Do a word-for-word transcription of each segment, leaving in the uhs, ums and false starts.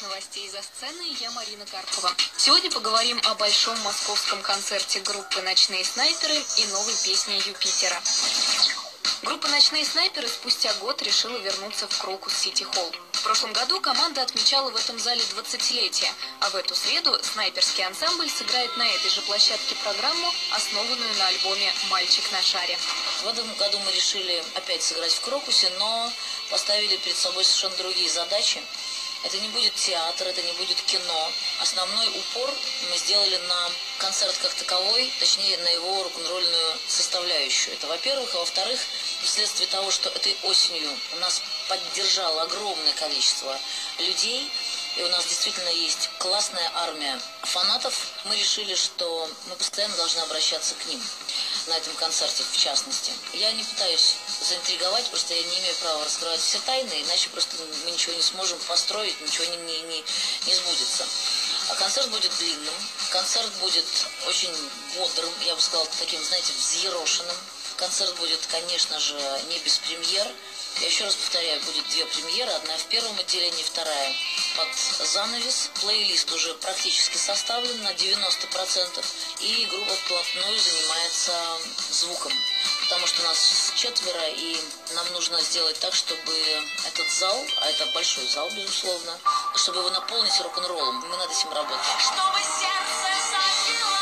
новостей за сценой, я Марина Карпова. Сегодня поговорим о большом московском концерте группы «Ночные снайперы» и новой песне «Юпитера». Группа «Ночные снайперы» спустя год решила вернуться в Крокус Сити Холл. В прошлом году команда отмечала в этом зале двадцатилетие, а в эту среду снайперский ансамбль сыграет на этой же площадке программу, основанную на альбоме «Мальчик на шаре». В этом году мы решили опять сыграть в Крокусе, но поставили перед собой совершенно другие задачи. Это не будет театр, это не будет кино. Основной упор мы сделали на концерт как таковой, точнее на его рок-н-ролльную составляющую. Это во-первых. А во-вторых, вследствие того, что этой осенью нас поддержало огромное количество людей, и у нас действительно есть классная армия фанатов, мы решили, что мы постоянно должны обращаться к ним на этом концерте, в частности. Я не пытаюсь заинтриговать, просто я не имею права раскрывать все тайны, иначе просто мы ничего не сможем построить, ничего не, не, не, не сбудется. А концерт будет длинным, концерт будет очень бодрым, я бы сказала, таким, знаете, взъерошенным. Концерт будет, конечно же, не без премьер. Я еще раз повторяю, будет две премьеры, одна в первом отделении, вторая под занавес. Плейлист уже практически составлен на девяносто процентов, и группа вплотную занимается звуком, потому что у нас четверо, и нам нужно сделать так, чтобы этот зал, а это большой зал, безусловно, чтобы его наполнить рок-н-роллом. Мы над этим работаем. Чтобы сердце запело.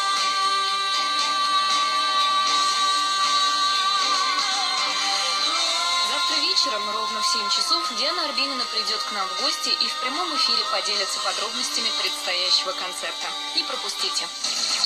Вечером ровно в семь часов Диана Арбенина придет к нам в гости и в прямом эфире поделится подробностями предстоящего концерта. Не пропустите.